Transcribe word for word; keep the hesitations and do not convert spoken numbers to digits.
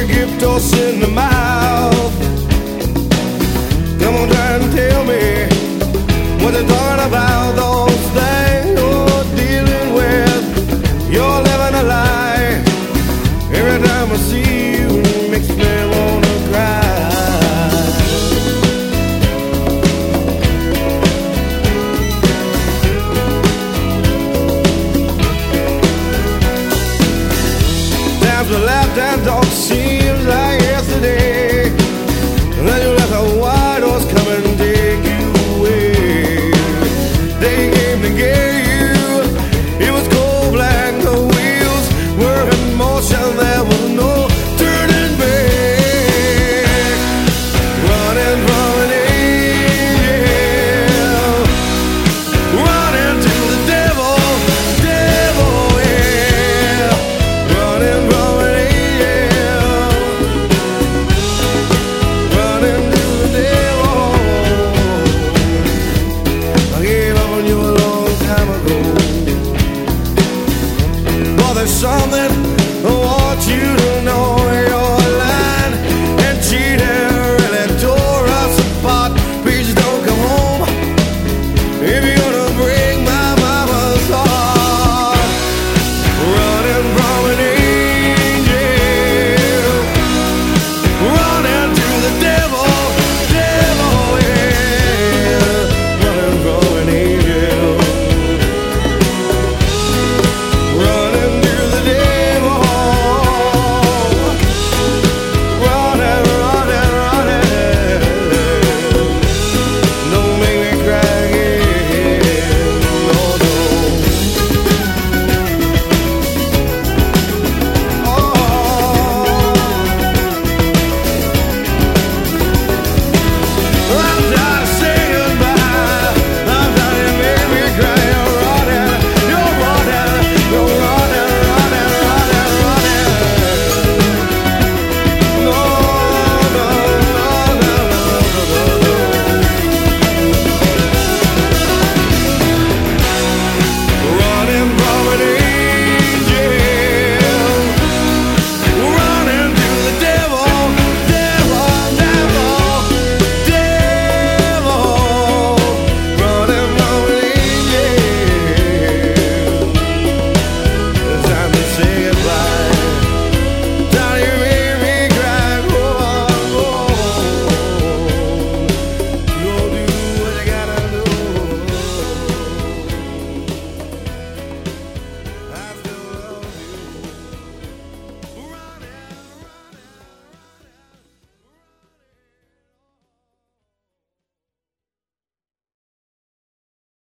a gift horse in the mouth. Come on, try and tell me what they're talking about. Those things you're dealing with, you're living a lie. Every time I see you, it makes me wanna cry. Times we laughed and talked, see